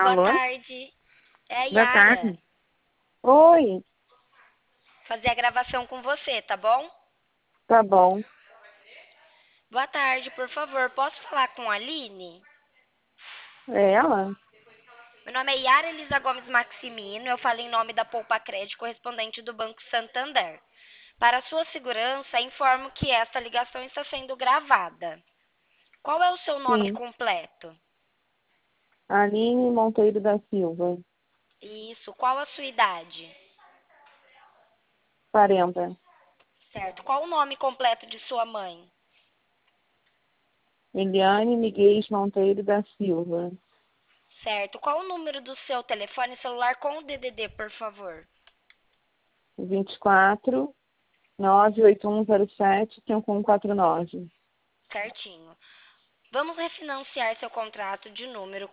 Boa Alô? tarde. É a Boa Yara. tarde. Oi, Fazer a gravação com você, tá bom? tá bom. Boa tarde, por favor, posso falar com a Aline? É ela? Meu nome é Yara Elisa Gomes Maximino, eu falo em nome da Poupa Crédito, correspondente do Banco Santander. Para sua segurança, informo que esta ligação está sendo gravada. Qual é o seu nome Sim. completo? Aline Monteiro da Silva. Isso, qual a sua idade? 40. Certo. Qual o nome completo de sua mãe? Eliane Miguel Monteiro da Silva. Certo. Qual o número do seu telefone celular com o DDD, por favor? 24 98107 5149. Certinho. Vamos refinanciar seu contrato de número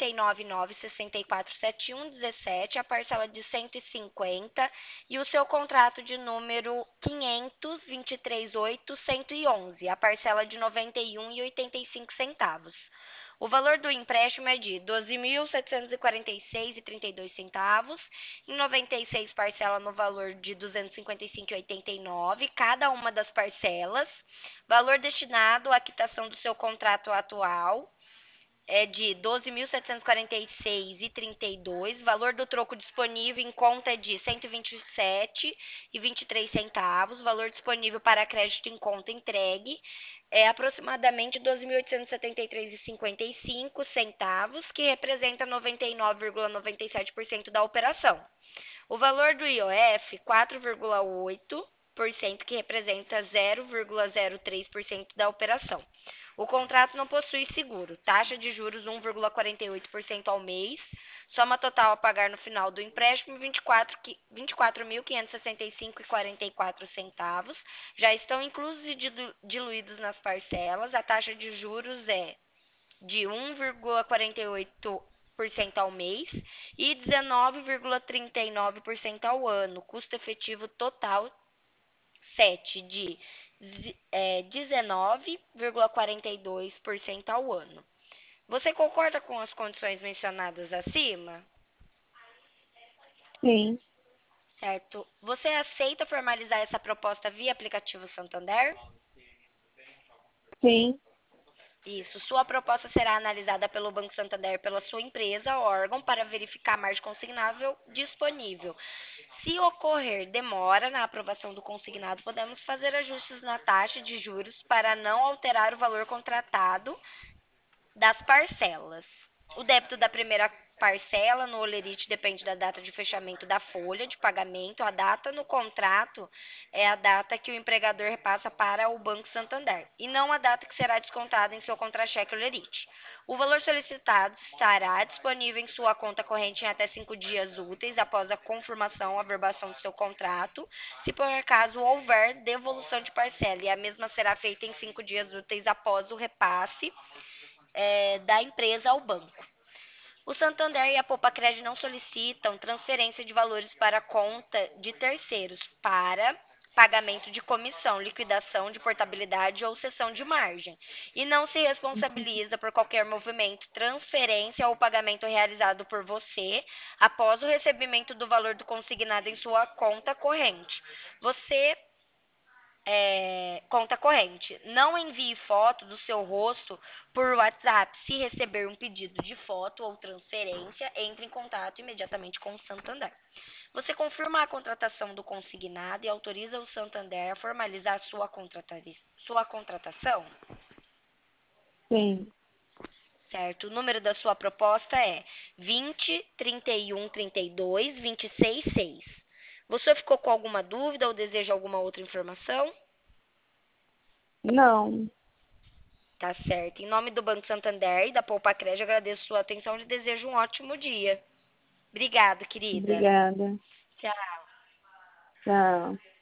499647117, a parcela de 150, e o seu contrato de número 5238111, a parcela de 91,85 centavos. O valor do empréstimo é de 12.746,32 em 96 parcelas no valor de 255,89 cada uma das parcelas. Valor destinado à quitação do seu contrato atual é de 12.746,32. Valor do troco disponível em conta é de 127,23 centavos. Valor disponível para crédito em conta entregue é aproximadamente 12.873,55 centavos, que representa 99,97% da operação. O valor do IOF, 4,8%, que representa 0,03% da operação. O contrato não possui seguro. Taxa de juros 1,48% ao mês. Soma total a pagar no final do empréstimo 24.565,44 centavos. Já estão inclusos e diluídos nas parcelas. A taxa de juros é de 1,48% ao mês e 19,39% ao ano. Custo efetivo total 7 de 19,42% ao ano. Você concorda com as condições mencionadas acima? Sim, Certo. Você aceita formalizar essa proposta via aplicativo Santander? sim. Isso. Sua proposta será analisada pelo Banco Santander pela sua empresa, órgão, para verificar a margem consignável disponível. Se ocorrer demora na aprovação do consignado, podemos fazer ajustes na taxa de juros para não alterar o valor contratado das parcelas. O débito da primeira parcela no Olerite depende da data de fechamento da folha de pagamento. A data no contrato é a data que o empregador repassa para o Banco Santander e não a data que será descontada em seu contra-cheque Olerite. O valor solicitado estará disponível em sua conta corrente em até 5 dias úteis após a confirmação ou averbação do seu contrato. Se por acaso houver devolução de parcela, e a mesma será feita em 5 dias úteis após o repasse da empresa ao banco. O Santander e a Poupa-Crédito não solicitam transferência de valores para conta de terceiros para pagamento de comissão, liquidação de portabilidade ou cessão de margem, e não se responsabiliza por qualquer movimento, transferência ou pagamento realizado por você após o recebimento do valor do consignado em sua conta corrente. Você conta corrente. Não envie foto do seu rosto por WhatsApp. Se receber um pedido de foto ou transferência, entre em contato imediatamente com o Santander. Você confirma a contratação do consignado e autoriza o Santander a formalizar sua contratação? Sim. Certo. O número da sua proposta é 20 31 32 26 6. Você ficou com alguma dúvida ou deseja alguma outra informação? Não. Tá certo. Em nome do Banco Santander e da Poupa Crédito, agradeço sua atenção e desejo um ótimo dia. Obrigada, querida. Obrigada. Tchau. Tchau.